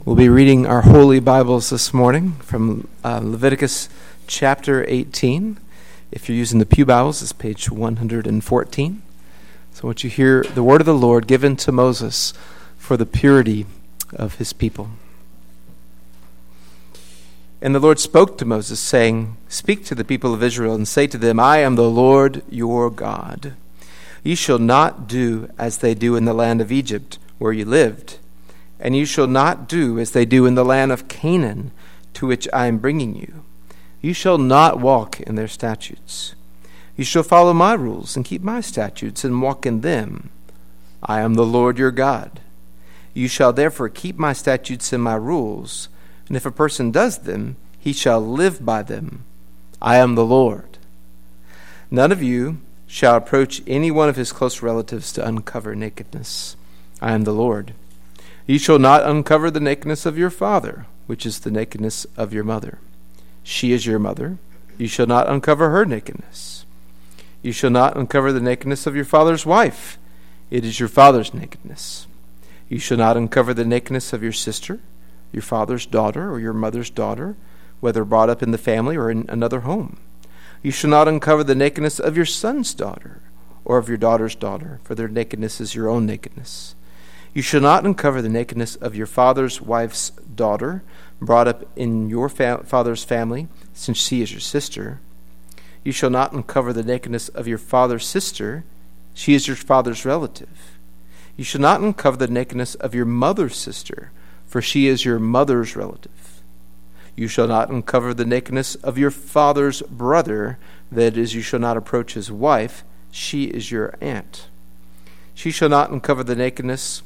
We'll be reading our Holy Bibles this morning from Leviticus chapter 18. If you're using the Pew Bibles, it's page 114. So I want you to hear the word of the Lord given to Moses for the purity of his people. And the Lord spoke to Moses, saying, "Speak to the people of Israel and say to them, I am the Lord your God. You shall not do as they do in the land of Egypt, where you lived. And you shall not do as they do in the land of Canaan, to which I am bringing you. You shall not walk in their statutes. You shall follow my rules and keep my statutes and walk in them. I am the Lord your God. You shall therefore keep my statutes and my rules, and if a person does them, he shall live by them. I am the Lord. None of you shall approach any one of his close relatives to uncover nakedness. I am the Lord. You shall not uncover the nakedness of your father, which is the nakedness of your mother. She is your mother. You shall not uncover her nakedness. You shall not uncover the nakedness of your father's wife. It is your father's nakedness. You shall not uncover the nakedness of your sister, your father's daughter, or your mother's daughter, whether brought up in the family or in another home. You shall not uncover the nakedness of your son's daughter, or of your daughter's daughter, for their nakedness is your own nakedness. You shall not uncover the nakedness of your father's wife's daughter, brought up in your father's family, since she is your sister. You shall not uncover the nakedness of your father's sister. She is your father's relative. You shall not uncover the nakedness of your mother's sister, for she is your mother's relative. You shall not uncover the nakedness of your father's brother, that is, you shall not approach his wife. She is your aunt. You shall not uncover the nakedness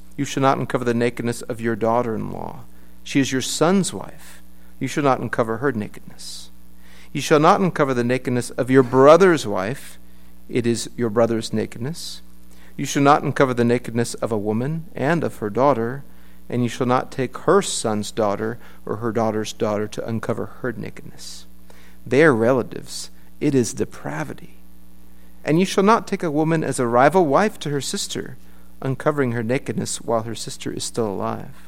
of your daughter-in-law. She is your son's wife. You shall not uncover her nakedness. You shall not uncover the nakedness of your brother's wife. It is your brother's nakedness. You shall not uncover the nakedness of a woman and of her daughter, and you shall not take her son's daughter or her daughter's daughter to uncover her nakedness. They are relatives. It is depravity. And you shall not take a woman as a rival wife to her sister, uncovering her nakedness while her sister is still alive.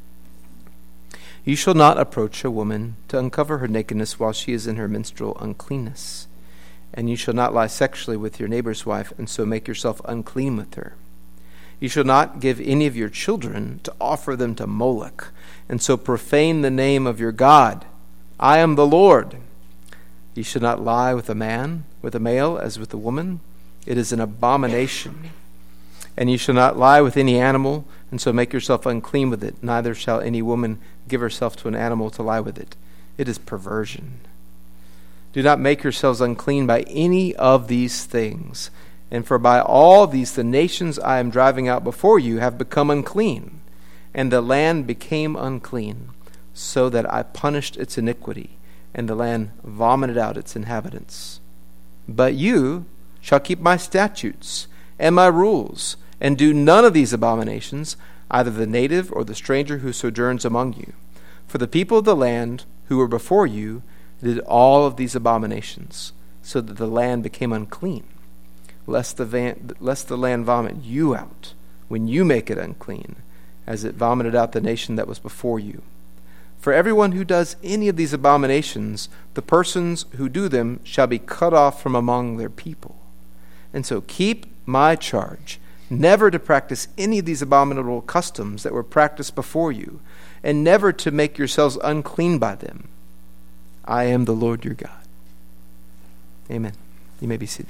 You shall not approach a woman to uncover her nakedness while she is in her menstrual uncleanness. And you shall not lie sexually with your neighbor's wife, and so make yourself unclean with her. You shall not give any of your children to offer them to Moloch, and so profane the name of your God. I am the Lord. You shall not lie with a male as with a woman. It is an abomination. And you shall not lie with any animal, and so make yourself unclean with it. Neither shall any woman give herself to an animal to lie with it. It is perversion. Do not make yourselves unclean by any of these things. And for by all these the nations I am driving out before you have become unclean. And the land became unclean, so that I punished its iniquity, and the land vomited out its inhabitants. But you shall keep my statutes and my rules, and do none of these abominations, either the native or the stranger who sojourns among you. For the people of the land who were before you did all of these abominations, so that the land became unclean, lest the land vomit you out when you make it unclean, as it vomited out the nation that was before you. For everyone who does any of these abominations, the persons who do them shall be cut off from among their people. And so keep my charge, never to practice any of these abominable customs that were practiced before you, and never to make yourselves unclean by them. I am the Lord your God." Amen. You may be seated.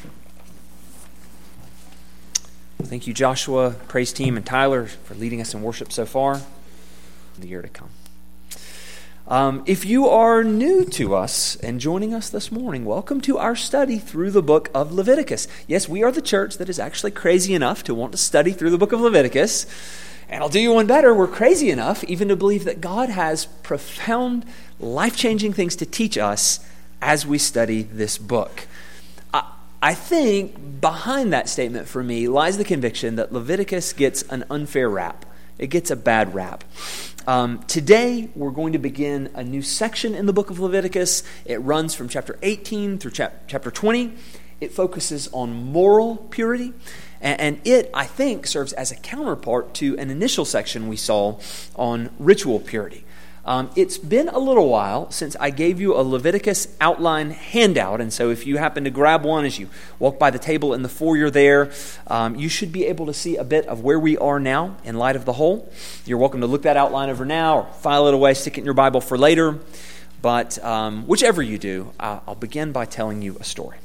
Thank you, Joshua, praise team, and Tyler for leading us in worship so far. The year to come. If you are new to us and joining us this morning, welcome to our study through the book of Leviticus. Yes, we are the church that is actually crazy enough to want to study through the book of Leviticus. And I'll do you one better, we're crazy enough even to believe that God has profound, life-changing things to teach us as we study this book. I think behind that statement for me lies the conviction that Leviticus gets an unfair rap. It gets a bad rap. Today, we're going to begin a new section in the book of Leviticus. It runs from chapter 18 through chapter 20. It focuses on moral purity. And it, I think, serves as a counterpart to an initial section we saw on ritual purity. It's been a little while since I gave you a Leviticus outline handout, and so if you happen to grab one as you walk by the table in the foyer there, you should be able to see a bit of where we are now in light of the whole. You're welcome to look that outline over now or file it away, stick it in your Bible for later. But whichever you do, I'll begin by telling you a story.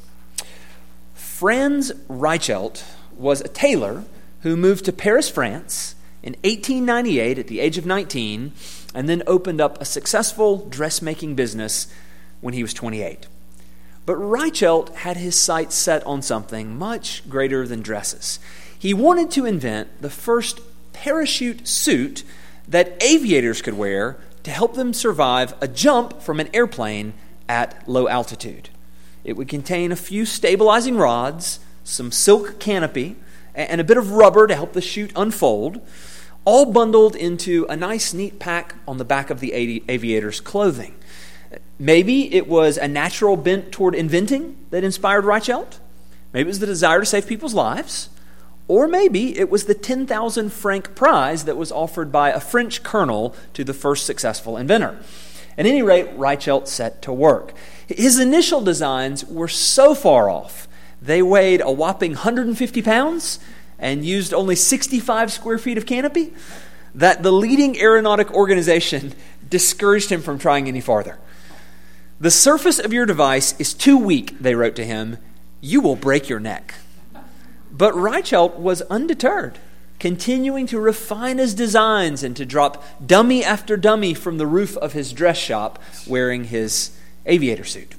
Franz Reichelt was a tailor who moved to Paris, France in 1898 at the age of 19, and then opened up a successful dressmaking business when he was 28. But Reichelt had his sights set on something much greater than dresses. He wanted to invent the first parachute suit that aviators could wear to help them survive a jump from an airplane at low altitude. It would contain a few stabilizing rods, some silk canopy, and a bit of rubber to help the chute unfold, all bundled into a nice, neat pack on the back of the aviator's clothing. Maybe it was a natural bent toward inventing that inspired Reichelt. Maybe it was the desire to save people's lives. Or maybe it was the 10,000 franc prize that was offered by a French colonel to the first successful inventor. At any rate, Reichelt set to work. His initial designs were so far off. They weighed a whopping 150 pounds and used only 65 square feet of canopy that the leading aeronautic organization discouraged him from trying any farther. "The surface of your device is too weak," they wrote to him. "You will break your neck." But Reichelt was undeterred, continuing to refine his designs and to drop dummy after dummy from the roof of his dress shop wearing his aviator suit.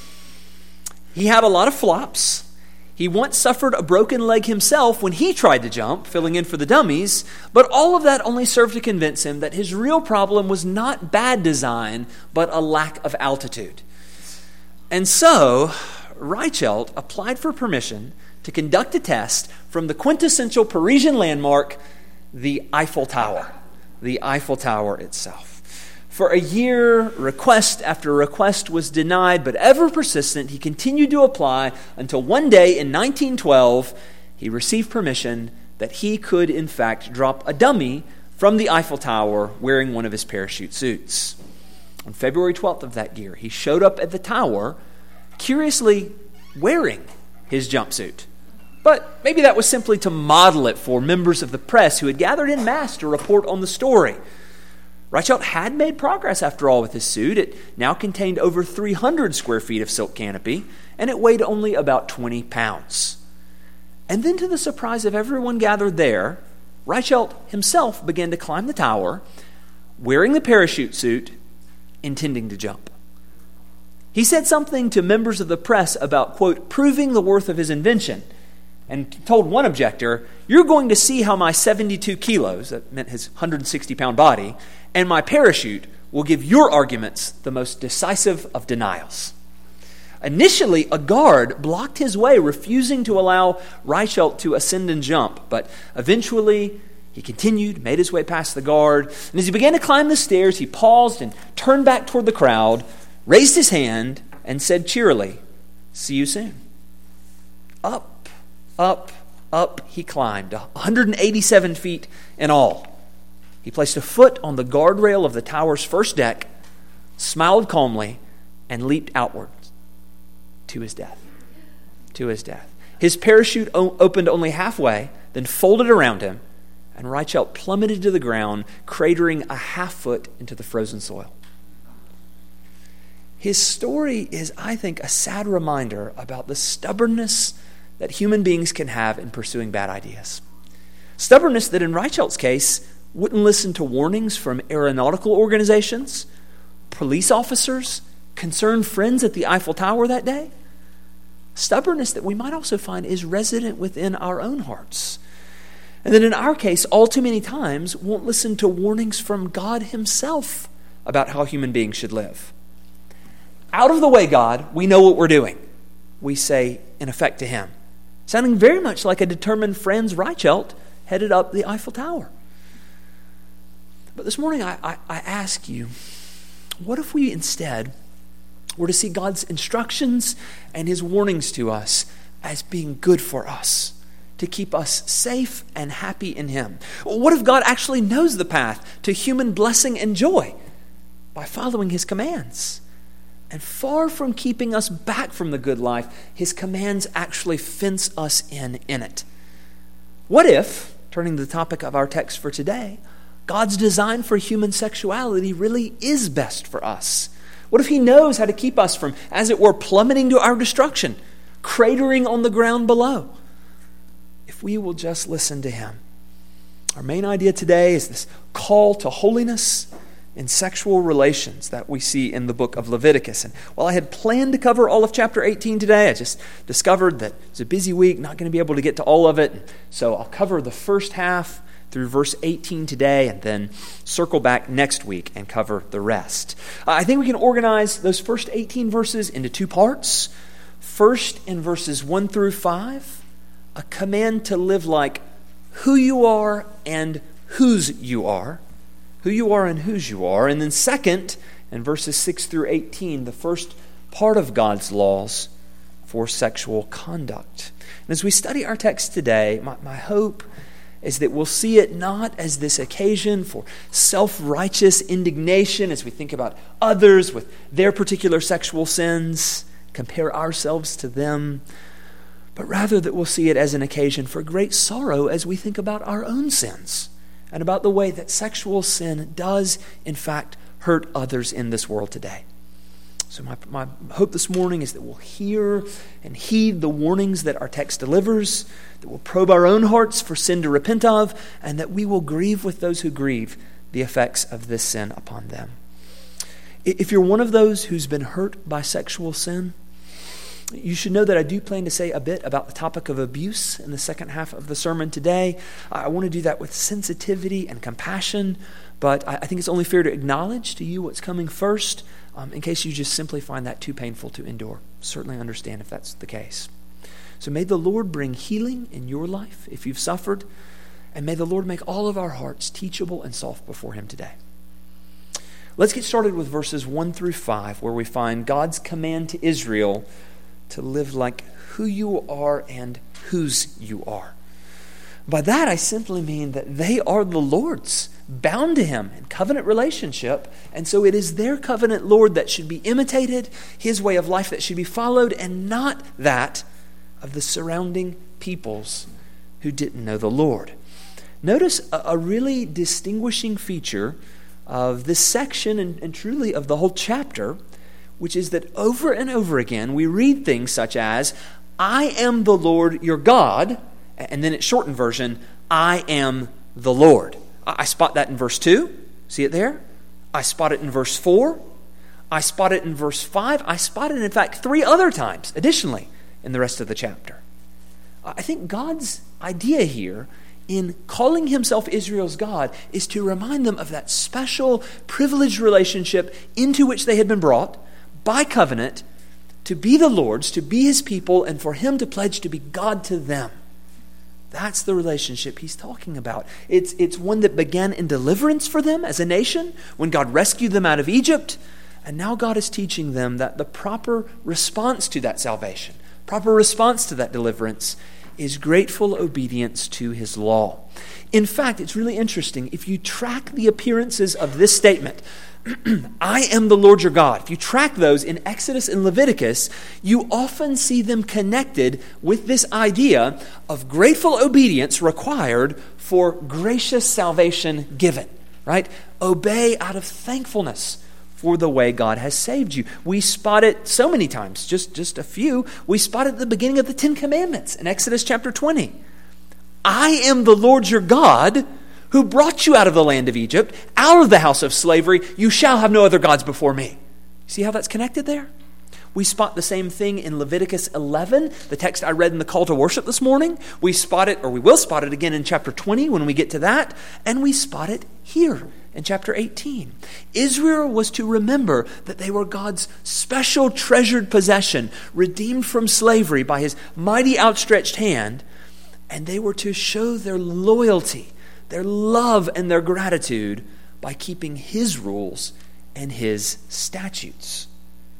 He had a lot of flops. He once suffered a broken leg himself when he tried to jump, filling in for the dummies, but all of that only served to convince him that his real problem was not bad design, but a lack of altitude. And so, Reichelt applied for permission to conduct a test from the quintessential Parisian landmark, the Eiffel Tower. The Eiffel Tower itself. For a year, request after request was denied, but ever persistent, he continued to apply until one day in 1912, he received permission that he could, in fact, drop a dummy from the Eiffel Tower wearing one of his parachute suits. On February 12th of that year, he showed up at the tower, curiously wearing his jumpsuit. But maybe that was simply to model it for members of the press who had gathered en masse to report on the story. Reichelt had made progress, after all, with his suit. It now contained over 300 square feet of silk canopy, and it weighed only about 20 pounds. And then, to the surprise of everyone gathered there, Reichelt himself began to climb the tower, wearing the parachute suit, intending to jump. He said something to members of the press about, quote, proving the worth of his invention, and told one objector, "You're going to see how my 72 kilos," that meant his 160-pound body, "and my parachute will give your arguments the most decisive of denials." Initially, a guard blocked his way, refusing to allow Reichelt to ascend and jump, but eventually he continued, made his way past the guard, and as he began to climb the stairs, he paused and turned back toward the crowd, raised his hand, and said cheerily, "See you soon." Up, up he climbed, 187 feet in all. He placed a foot on the guardrail of the tower's first deck, smiled calmly, and leaped outward to his death. To his death. His parachute opened only halfway, then folded around him, and Reichelt plummeted to the ground, cratering a half foot into the frozen soil. His story is, I think, a sad reminder about the stubbornness that human beings can have in pursuing bad ideas. Stubbornness that, in Reichelt's case, wouldn't listen to warnings from aeronautical organizations, police officers, concerned friends at the Eiffel Tower that day. Stubbornness that we might also find is resident within our own hearts. And that in our case, all too many times, won't listen to warnings from God himself about how human beings should live. Out of the way, God, we know what we're doing, we say in effect to him, sounding very much like a determined Franz Reichelt headed up the Eiffel Tower. But this morning I ask you, what if we instead were to see God's instructions and his warnings to us as being good for us, to keep us safe and happy in Him? What if God actually knows the path to human blessing and joy by following His commands? And far from keeping us back from the good life, His commands actually fence us in it. What if, turning to the topic of our text for today, God's design for human sexuality really is best for us? What if He knows how to keep us from, as it were, plummeting to our destruction, cratering on the ground below? If we will just listen to Him. Our main idea today is this call to holiness in sexual relations that we see in the book of Leviticus. And while I had planned to cover all of chapter 18 today, I just discovered that it's a busy week, not going to be able to get to all of it. So I'll cover the first half through verse 18 today and then circle back next week and cover the rest. I think we can organize those first 18 verses into two parts. First, in verses 1 through 5, a command to live like who you are and whose you are. Who you are and whose you are. And then second, in verses 6 through 18, the first part of God's laws for sexual conduct. And as we study our text today, my hope is that we'll see it not as this occasion for self-righteous indignation as we think about others with their particular sexual sins, compare ourselves to them, but rather that we'll see it as an occasion for great sorrow as we think about our own sins and about the way that sexual sin does, in fact, hurt others in this world today. So my hope this morning is that we'll hear and heed the warnings that our text delivers, that we'll probe our own hearts for sin to repent of, and that we will grieve with those who grieve the effects of this sin upon them. If you're one of those who's been hurt by sexual sin, you should know that I do plan to say a bit about the topic of abuse in the second half of the sermon today. I want to do that with sensitivity and compassion, but I think it's only fair to acknowledge to you what's coming first, in case you just simply find that too painful to endure. Certainly understand if that's the case. So may the Lord bring healing in your life if you've suffered, and may the Lord make all of our hearts teachable and soft before Him today. Let's get started with verses 1 through 5, where we find God's command to Israel to live like who you are and whose you are. By that, I simply mean that they are the Lord's, bound to Him in covenant relationship, and so it is their covenant Lord that should be imitated, His way of life that should be followed, and not that of the surrounding peoples who didn't know the Lord. Notice a really distinguishing feature of this section and truly of the whole chapter, which is that over and over again we read things such as, I am the Lord your God, and then its shortened version, I am the Lord. I spot that in verse 2. See it there? I spot it in verse 4. I spot it in verse 5. I spot it, in fact, 3 other times, additionally, in the rest of the chapter. I think God's idea here in calling Himself Israel's God is to remind them of that special, privileged relationship into which they had been brought by covenant to be the Lord's, to be His people, and for Him to pledge to be God to them. That's the relationship He's talking about. It's one that began in deliverance for them as a nation when God rescued them out of Egypt, and now God is teaching them that the proper response to that salvation, proper response to that deliverance, is grateful obedience to His law. In fact, it's really interesting. If you track the appearances of this statement, I am the Lord your God. If you track those in Exodus and Leviticus, you often see them connected with this idea of grateful obedience required for gracious salvation given, right? Obey out of thankfulness for the way God has saved you. We spot it so many times, just a few. We spot it at the beginning of the 10 Commandments in Exodus chapter 20. I am the Lord your God who brought you out of the land of Egypt, out of the house of slavery. You shall have no other gods before me. See how that's connected there? We spot the same thing in Leviticus 11, the text I read in the call to worship this morning. We spot it, or we will spot it again in chapter 20 when we get to that. And we spot it here in chapter 18. Israel was to remember that they were God's special treasured possession, redeemed from slavery by His mighty outstretched hand. And they were to show their loyalty, their love, and their gratitude by keeping His rules and His statutes.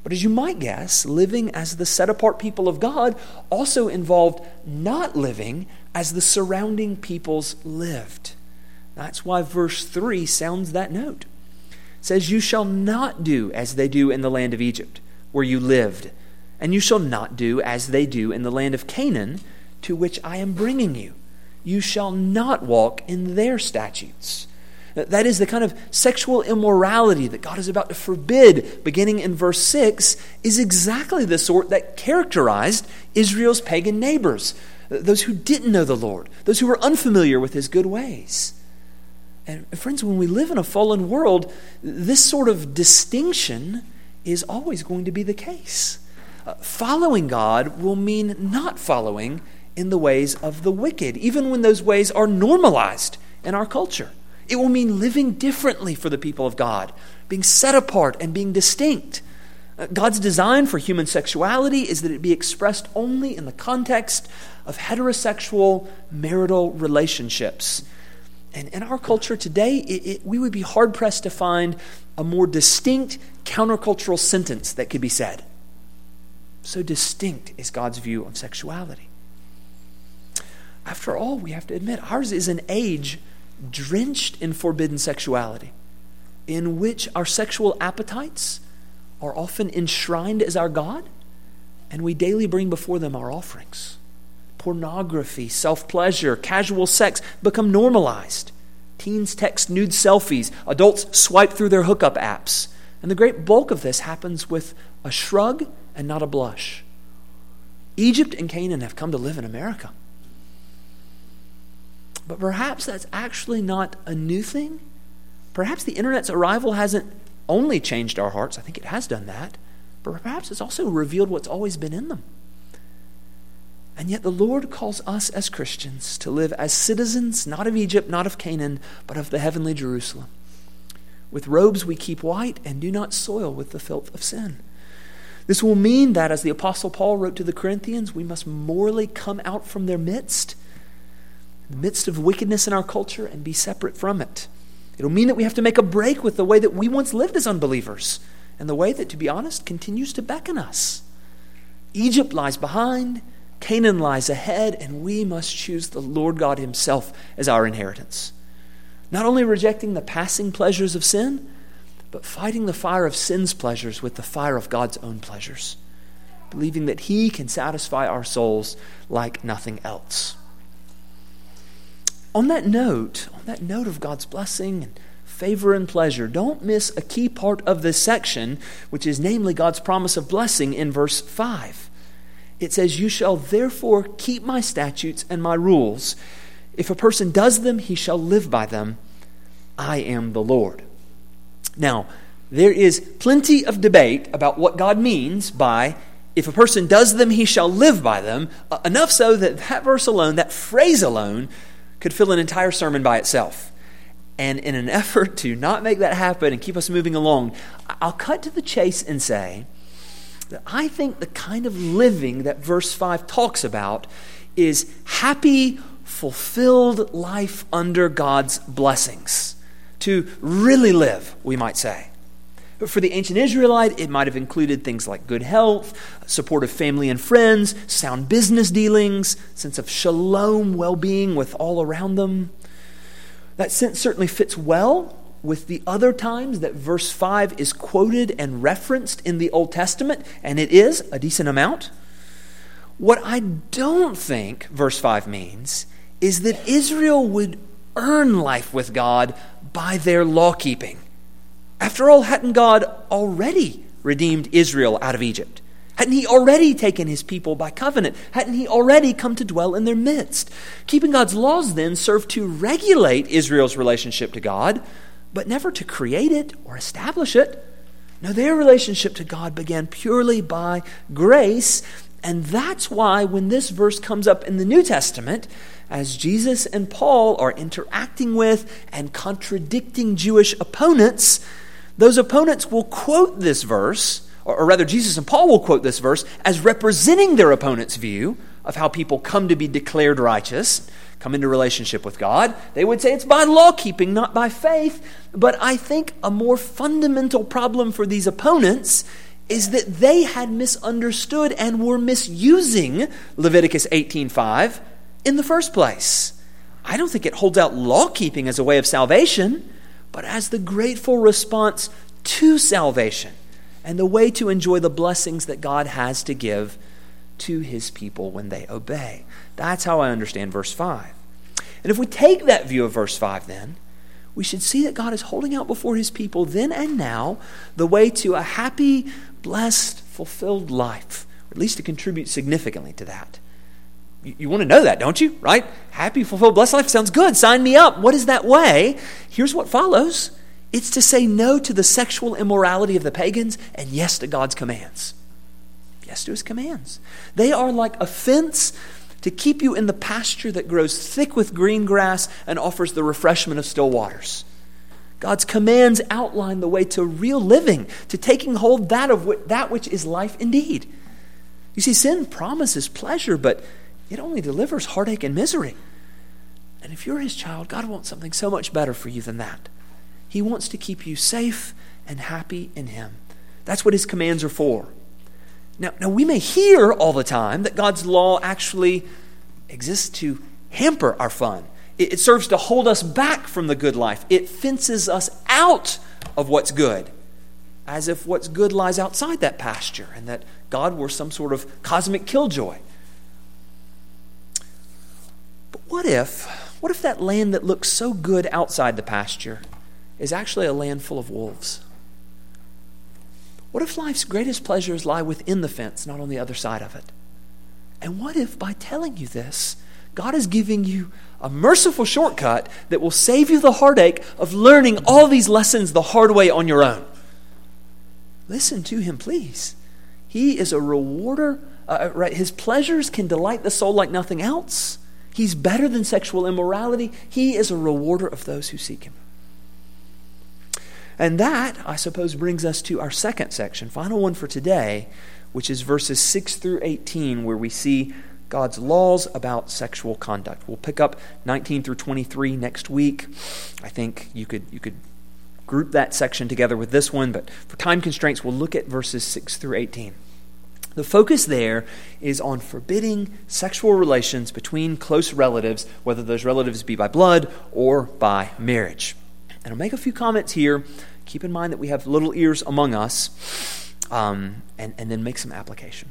But as you might guess, living as the set-apart people of God also involved not living as the surrounding peoples lived. That's why verse 3 sounds that note. It says, "You shall not do as they do in the land of Egypt, where you lived, and you shall not do as they do in the land of Canaan, to which I am bringing you. You shall not walk in their statutes." That is, the kind of sexual immorality that God is about to forbid, beginning in verse 6, is exactly the sort that characterized Israel's pagan neighbors, those who didn't know the Lord, those who were unfamiliar with his good ways. And friends, when we live in a fallen world, this sort of distinction is always going to be the case. Following God will mean not following in the ways of the wicked, even when those ways are normalized in our culture. It will mean living differently for the people of God, being set apart and being distinct. God's design for human sexuality is that it be expressed only in the context of heterosexual marital relationships. And in our culture today, we would be hard-pressed to find a more distinct countercultural sentence that could be said. So distinct is God's view of sexuality. After all, we have to admit, ours is an age drenched in forbidden sexuality, in which our sexual appetites are often enshrined as our God, and we daily bring before them our offerings. Pornography, self-pleasure, casual sex become normalized. Teens text nude selfies. Adults swipe through their hookup apps. And the great bulk of this happens with a shrug and not a blush. Egypt and Canaan have come to live in America. But perhaps that's actually not a new thing. Perhaps the internet's arrival hasn't only changed our hearts. I think it has done that. But perhaps it's also revealed what's always been in them. And yet the Lord calls us as Christians to live as citizens, not of Egypt, not of Canaan, but of the heavenly Jerusalem. With robes we keep white and do not soil with the filth of sin. This will mean that, as the Apostle Paul wrote to the Corinthians, we must morally come out from their midst, in the midst of wickedness in our culture, and be separate from it. It'll mean that we have to make a break with the way that we once lived as unbelievers, and the way that, to be honest, continues to beckon us. Egypt lies behind, Canaan lies ahead, and we must choose the Lord God himself as our inheritance. Not only rejecting the passing pleasures of sin, but fighting the fire of sin's pleasures with the fire of God's own pleasures, believing that he can satisfy our souls like nothing else. On that note of God's blessing and favor and pleasure, don't miss a key part of this section, which is namely God's promise of blessing in verse 5. It says, "You shall therefore keep my statutes and my rules. If a person does them, he shall live by them. I am the Lord." Now, there is plenty of debate about what God means by, "If a person does them, he shall live by them," enough so that that verse alone, that phrase alone, could fill an entire sermon by itself. And in an effort to not make that happen and keep us moving along, I'll cut to the chase and say that I think the kind of living that verse 5 talks about is happy, fulfilled life under God's blessings. To really live, we might say. But for the ancient Israelite, it might have included things like good health, support of family and friends, sound business dealings, sense of shalom, well-being with all around them. That sense certainly fits well with the other times that verse 5 is quoted and referenced in the Old Testament, and it is a decent amount. What I don't think verse 5 means is that Israel would earn life with God by their law-keeping. After all, hadn't God already redeemed Israel out of Egypt? Hadn't he already taken his people by covenant? Hadn't he already come to dwell in their midst? Keeping God's laws then served to regulate Israel's relationship to God, but never to create it or establish it. No, their relationship to God began purely by grace, and that's why when this verse comes up in the New Testament, as Jesus and Paul are interacting with and contradicting Jewish opponents, those opponents will quote this verse, or rather Jesus and Paul will quote this verse as representing their opponent's view of how people come to be declared righteous, come into relationship with God. They would say it's by law keeping, not by faith. But I think a more fundamental problem for these opponents is that they had misunderstood and were misusing Leviticus 18:5 in the first place. I don't think it holds out law-keeping as a way of salvation, but as the grateful response to salvation and the way to enjoy the blessings that God has to give to his people when they obey. That's how I understand verse 5. And if we take that view of verse 5 then, we should see that God is holding out before his people then and now the way to a happy, blessed, fulfilled life, or at least to contribute significantly to that. You want to know that, don't you? Right? Happy, fulfilled, blessed life sounds good. Sign me up. What is that way? Here's what follows. It's to say no to the sexual immorality of the pagans and yes to God's commands. Yes to his commands. They are like a fence to keep you in the pasture that grows thick with green grass and offers the refreshment of still waters. God's commands outline the way to real living, to taking hold that which is life indeed. You see, sin promises pleasure, but it only delivers heartache and misery. And if you're his child, God wants something so much better for you than that. He wants to keep you safe and happy in him. That's what his commands are for. Now we may hear all the time that God's law actually exists to hamper our fun. It serves to hold us back from the good life. It fences us out of what's good, as if what's good lies outside that pasture and that God were some sort of cosmic killjoy. But what if that land that looks so good outside the pasture is actually a land full of wolves? What if life's greatest pleasures lie within the fence, not on the other side of it? And what if by telling you this, God is giving you a merciful shortcut that will save you the heartache of learning all these lessons the hard way on your own? Listen to him, please. He is a rewarder. His pleasures can delight the soul like nothing else. He's better than sexual immorality. He is a rewarder of those who seek him. And that, I suppose, brings us to our second section, final one for today, which is verses 6 through 18, where we see God's laws about sexual conduct. We'll pick up 19 through 23 next week. I think you could group that section together with this one, but for time constraints, we'll look at verses 6 through 18. The focus there is on forbidding sexual relations between close relatives, whether those relatives be by blood or by marriage. And I'll make a few comments here. Keep in mind that we have little ears among us, and then make some application.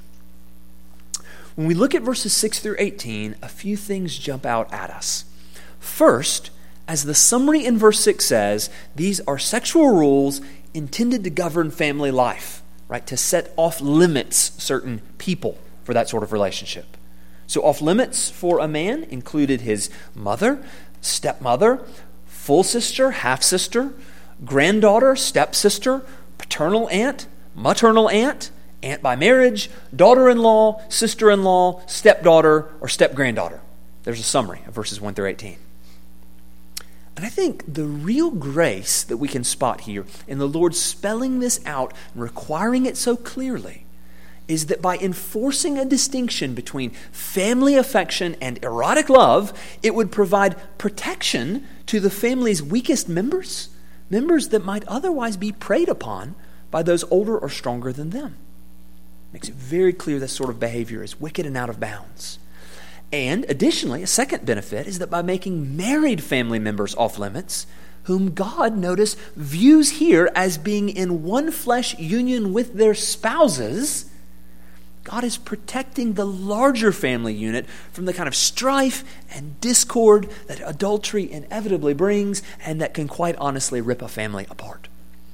When we look at verses 6 through 18, a few things jump out at us. First, as the summary in verse 6 says, these are sexual rules intended to govern family life, right? To set off limits certain people for that sort of relationship. So off limits for a man included his mother, stepmother, full sister, half-sister, granddaughter, stepsister, paternal aunt, maternal aunt, aunt by marriage, daughter-in-law, sister-in-law, stepdaughter, or step-granddaughter. There's a summary of verses 1 through 18. And I think the real grace that we can spot here in the Lord spelling this out and requiring it so clearly is that by enforcing a distinction between family affection and erotic love, it would provide protection to the family's weakest members that might otherwise be preyed upon by those older or stronger than them. Makes it very clear this sort of behavior is wicked and out of bounds. And additionally, a second benefit is that by making married family members off limits, whom God, notice, views here as being in one flesh union with their spouses, God is protecting the larger family unit from the kind of strife and discord that adultery inevitably brings and that can quite honestly rip a family apart.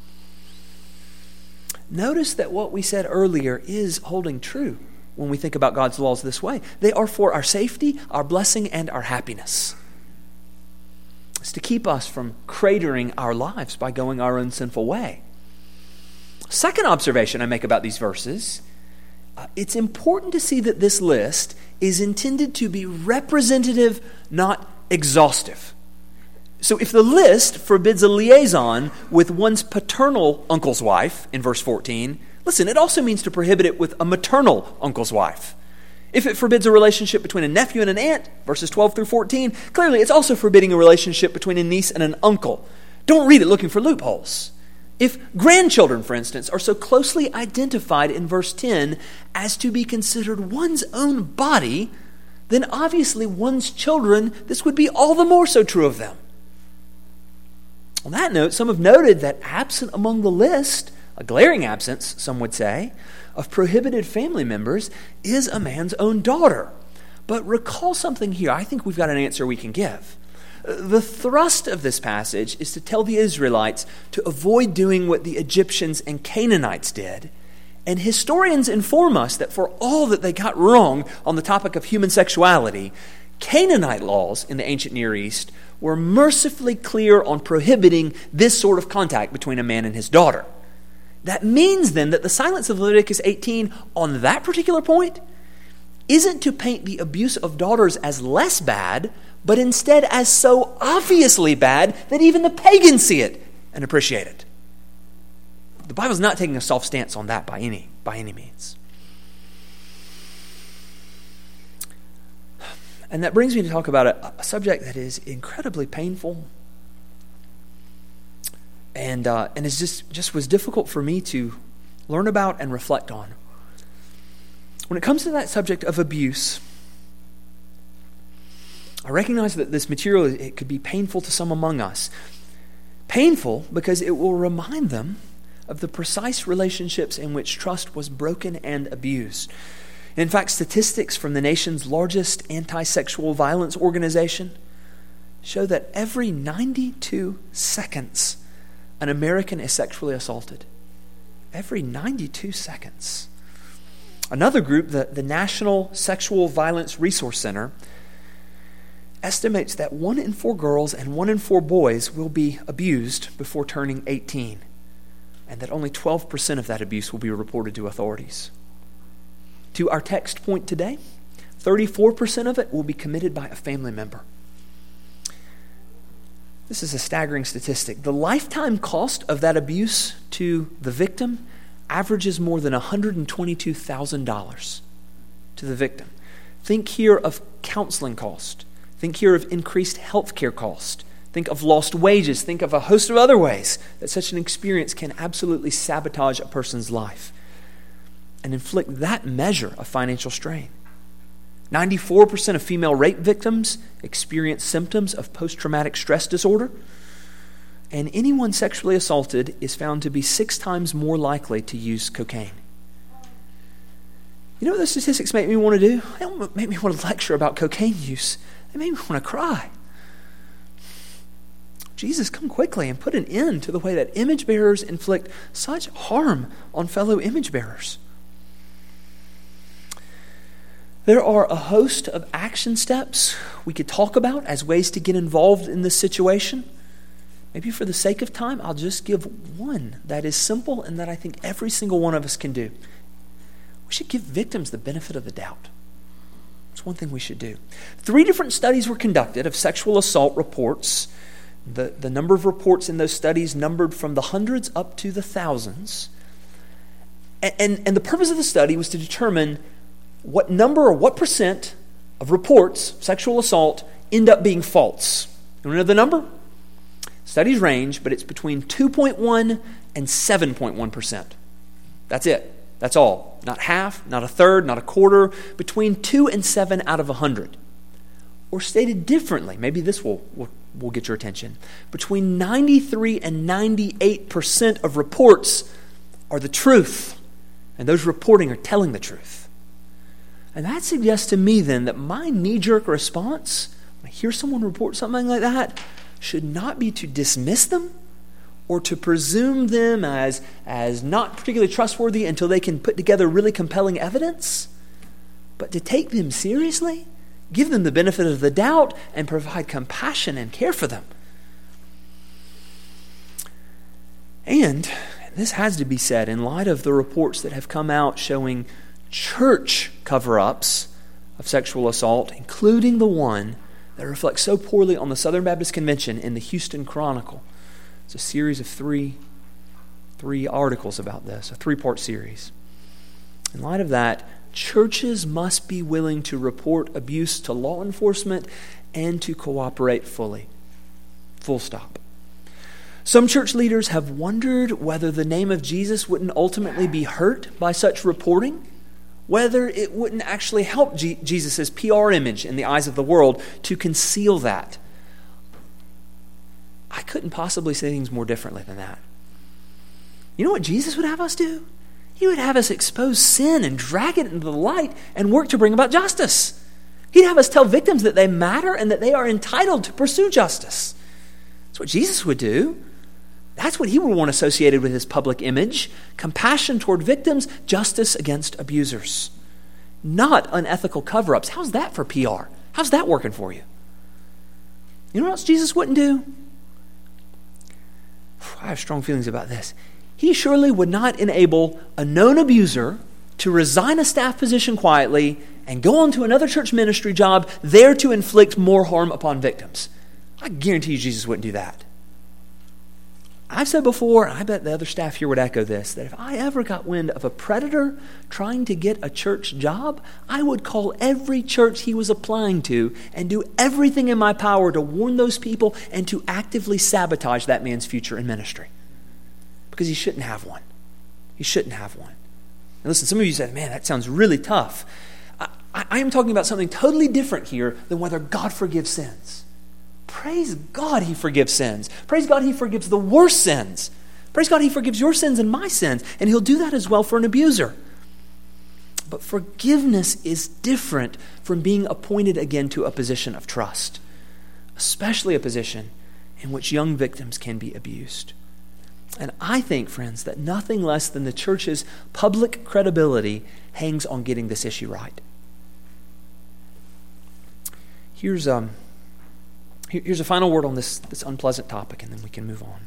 Notice that what we said earlier is holding true when we think about God's laws this way. They are for our safety, our blessing, and our happiness. It's to keep us from cratering our lives by going our own sinful way. Second observation I make about these verses, it's important to see that this list is intended to be representative, not exhaustive. So if the list forbids a liaison with one's paternal uncle's wife in verse 14, listen, it also means to prohibit it with a maternal uncle's wife. If it forbids a relationship between a nephew and an aunt, verses 12 through 14, clearly it's also forbidding a relationship between a niece and an uncle. Don't read it looking for loopholes. If grandchildren, for instance, are so closely identified in verse 10 as to be considered one's own body, then obviously one's children, this would be all the more so true of them. On that note, some have noted that absent among the list, a glaring absence, some would say, of prohibited family members is a man's own daughter. But recall something here. I think we've got an answer we can give. The thrust of this passage is to tell the Israelites to avoid doing what the Egyptians and Canaanites did. And historians inform us that for all that they got wrong on the topic of human sexuality, Canaanite laws in the ancient Near East were mercifully clear on prohibiting this sort of contact between a man and his daughter. That means then that the silence of Leviticus 18 on that particular point isn't to paint the abuse of daughters as less bad, but instead as so obviously bad that even the pagans see it and appreciate it. The Bible's not taking a soft stance on that by any means. And that brings me to talk about a subject that is incredibly painful and is just was difficult for me to learn about and reflect on. When it comes to that subject of abuse, I recognize that this material, it could be painful to some among us. Painful because it will remind them of the precise relationships in which trust was broken and abused. In fact, statistics from the nation's largest anti-sexual violence organization show that every 92 seconds, an American is sexually assaulted. Every 92 seconds. Another group, the National Sexual Violence Resource Center, estimates that 1 in 4 girls and 1 in 4 boys will be abused before turning 18, and that only 12% of that abuse will be reported to authorities. To our text point today, 34% of it will be committed by a family member. This is a staggering statistic. The lifetime cost of that abuse to the victim averages more than $122,000 to the victim. Think here of counseling cost. Think here of increased health care cost. Think of lost wages. Think of a host of other ways that such an experience can absolutely sabotage a person's life and inflict that measure of financial strain. 94% of female rape victims experience symptoms of post-traumatic stress disorder, and anyone sexually assaulted is found to be 6 times more likely to use cocaine. You know what those statistics make me want to do? They don't make me want to lecture about cocaine use. They make me want to cry. Jesus, come quickly and put an end to the way that image bearers inflict such harm on fellow image bearers. There are a host of action steps we could talk about as ways to get involved in this situation. Maybe for the sake of time, I'll just give one that is simple and that I think every single one of us can do. We should give victims the benefit of the doubt. It's one thing we should do. 3 different studies were conducted of sexual assault reports. The number of reports in those studies numbered from the hundreds up to the thousands. And the purpose of the study was to determine what number or what percent of reports, sexual assault, end up being false. You want to know the number? Studies range, but it's between 2.1 and 7.1%. That's it. That's all. Not half, not a third, not a quarter. Between 2 and 7 out of 100. Or stated differently, maybe this will get your attention. Between 93 and 98% of reports are the truth. And those reporting are telling the truth. And that suggests to me then that my knee-jerk response, when I hear someone report something like that, should not be to dismiss them or to presume them as not particularly trustworthy until they can put together really compelling evidence, but to take them seriously, give them the benefit of the doubt, and provide compassion and care for them. And this has to be said in light of the reports that have come out showing church cover-ups of sexual assault, including the one that reflects so poorly on the Southern Baptist Convention in the Houston Chronicle. It's a series of three articles about this, a 3-part series. In light of that, churches must be willing to report abuse to law enforcement and to cooperate fully. Full stop. Some church leaders have wondered whether the name of Jesus wouldn't ultimately be hurt by such reporting, whether it wouldn't actually help Jesus' PR image in the eyes of the world to conceal that. I couldn't possibly say things more differently than that. You know what Jesus would have us do? He would have us expose sin and drag it into the light and work to bring about justice. He'd have us tell victims that they matter and that they are entitled to pursue justice. That's what Jesus would do. That's what he would want associated with his public image: compassion toward victims, justice against abusers. Not unethical cover-ups. How's that for PR? How's that working for you? You know what else Jesus wouldn't do? I have strong feelings about this. He surely would not enable a known abuser to resign a staff position quietly and go on to another church ministry job there to inflict more harm upon victims. I guarantee you Jesus wouldn't do that. I've said before, and I bet the other staff here would echo this, that if I ever got wind of a predator trying to get a church job, I would call every church he was applying to and do everything in my power to warn those people and to actively sabotage that man's future in ministry. Because he shouldn't have one. He shouldn't have one. And listen, some of you said, man, that sounds really tough. I am talking about something totally different here than whether God forgives sins. Praise God he forgives sins. Praise God he forgives the worst sins. Praise God he forgives your sins and my sins. And he'll do that as well for an abuser. But forgiveness is different from being appointed again to a position of trust, especially a position in which young victims can be abused. And I think, friends, that nothing less than the church's public credibility hangs on getting this issue right. Here's a final word on this unpleasant topic, and then we can move on.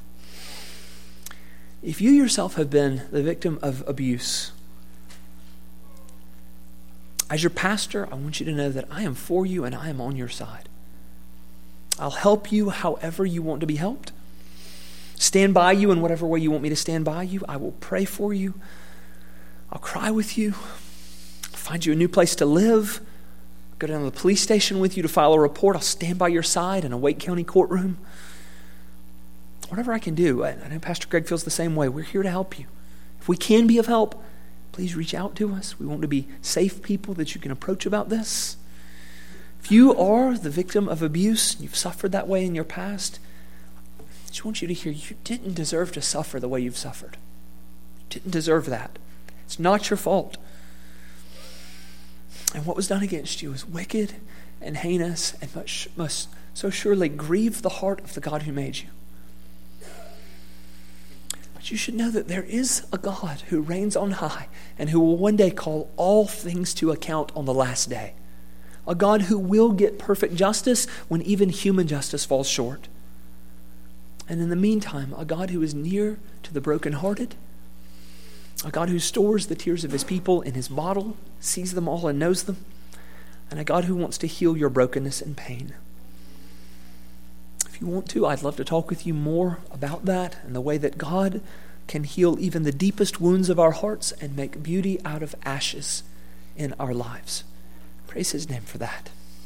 If you yourself have been the victim of abuse, as your pastor, I want you to know that I am for you and I am on your side. I'll help you however you want to be helped. Stand by you in whatever way you want me to stand by you. I will pray for you. I'll cry with you. I'll find you a new place to live. Go down to the police station with you to file a report. I'll stand by your side in a Wake County courtroom. Whatever I can do. I know Pastor Greg feels the same way. We're here to help you. If we can be of help, please reach out to us. We want to be safe people that you can approach about this. If you are the victim of abuse, you've suffered that way in your past, I just want you to hear, you didn't deserve to suffer the way you've suffered. You didn't deserve that. It's not your fault. And what was done against you was wicked and heinous and must so surely grieve the heart of the God who made you. But you should know that there is a God who reigns on high and who will one day call all things to account on the last day. A God who will get perfect justice when even human justice falls short. And in the meantime, a God who is near to the brokenhearted, a God who stores the tears of his people in his bottle, sees them all and knows them, and a God who wants to heal your brokenness and pain. If you want to, I'd love to talk with you more about that and the way that God can heal even the deepest wounds of our hearts and make beauty out of ashes in our lives. Praise his name for that.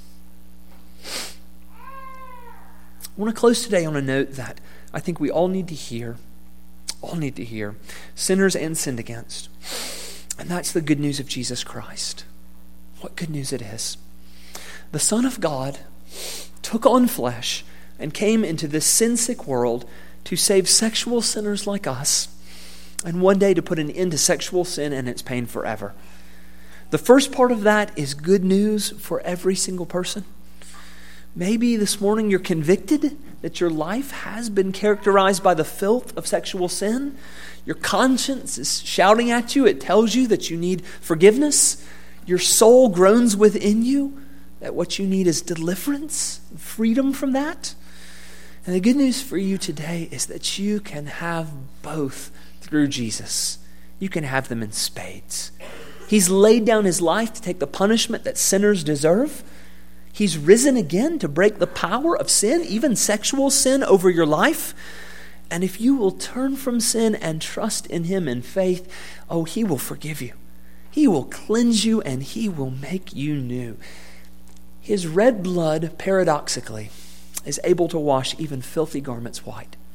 I want to close today on a note that I think we all need to hear, sinners and sinned against. And that's the good news of Jesus Christ. What good news it is. The Son of God took on flesh and came into this sin-sick world to save sexual sinners like us, and one day to put an end to sexual sin and its pain forever. The first part of that is good news for every single person. Maybe this morning you're convicted that your life has been characterized by the filth of sexual sin. Your conscience is shouting at you. It tells you that you need forgiveness. Your soul groans within you that what you need is deliverance, freedom from that. And the good news for you today is that you can have both through Jesus. You can have them in spades. He's laid down his life to take the punishment that sinners deserve. He's risen again to break the power of sin, even sexual sin, over your life. And if you will turn from sin and trust in him in faith, he will forgive you. He will cleanse you and he will make you new. His red blood, paradoxically, is able to wash even filthy garments white.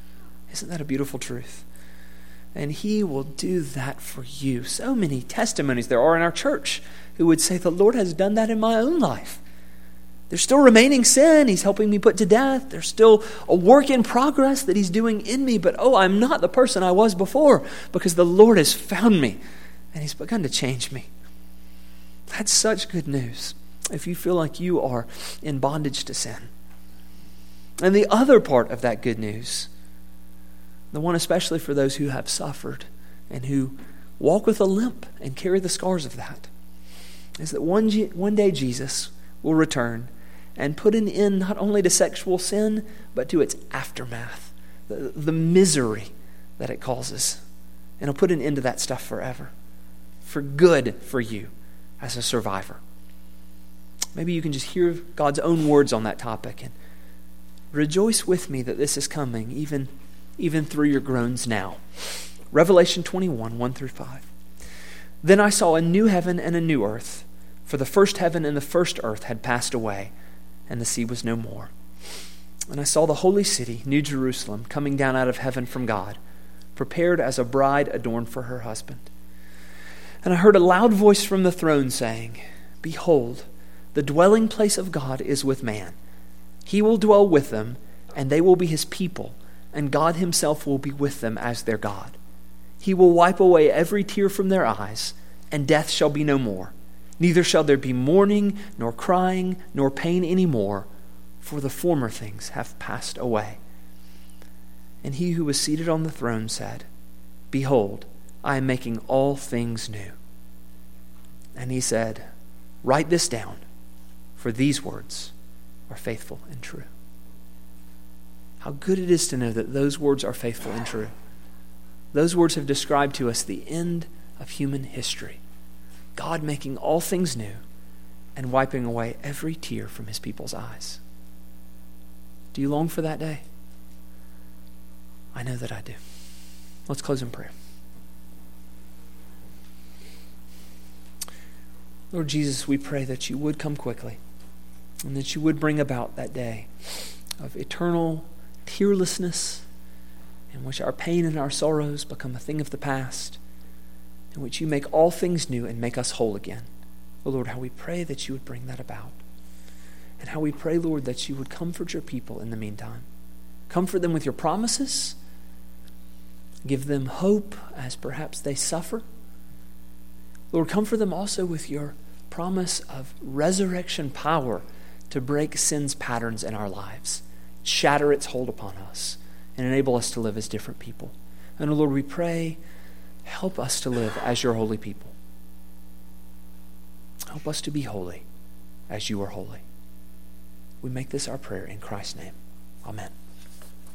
Isn't that a beautiful truth? And he will do that for you. So many testimonies there are in our church who would say, the Lord has done that in my own life. There's still remaining sin he's helping me put to death. There's still a work in progress that he's doing in me. But I'm not the person I was before because the Lord has found me and he's begun to change me. That's such good news if you feel like you are in bondage to sin. And the other part of that good news, the one especially for those who have suffered and who walk with a limp and carry the scars of that, is that one day Jesus will return and put an end not only to sexual sin, but to its aftermath, the misery that it causes. And he'll put an end to that stuff forever, for good for you as a survivor. Maybe you can just hear God's own words on that topic and rejoice with me that this is coming, even through your groans now. Revelation 21, 1-5. Then I saw a new heaven and a new earth, for the first heaven and the first earth had passed away, and the sea was no more. And I saw the holy city, New Jerusalem, coming down out of heaven from God, prepared as a bride adorned for her husband. And I heard a loud voice from the throne saying, Behold, the dwelling place of God is with man. He will dwell with them, and they will be his people, and God himself will be with them as their God. He will wipe away every tear from their eyes, and death shall be no more. Neither shall there be mourning, nor crying, nor pain any more, for the former things have passed away. And he who was seated on the throne said, Behold, I am making all things new. And he said, Write this down, for these words are faithful and true. How good it is to know that those words are faithful and true. Those words have described to us the end of human history. God making all things new and wiping away every tear from his people's eyes. Do you long for that day? I know that I do. Let's close in prayer. Lord Jesus, we pray that you would come quickly and that you would bring about that day of eternal tearlessness in which our pain and our sorrows become a thing of the past, in which you make all things new and make us whole again. Oh Lord, how we pray that you would bring that about. And how we pray, Lord, that you would comfort your people in the meantime. Comfort them with your promises. Give them hope as perhaps they suffer. Lord, comfort them also with your promise of resurrection power to break sin's patterns in our lives, shatter its hold upon us, and enable us to live as different people. And Lord, we pray, help us to live as your holy people. Help us to be holy as you are holy. We make this our prayer in Christ's name. Amen.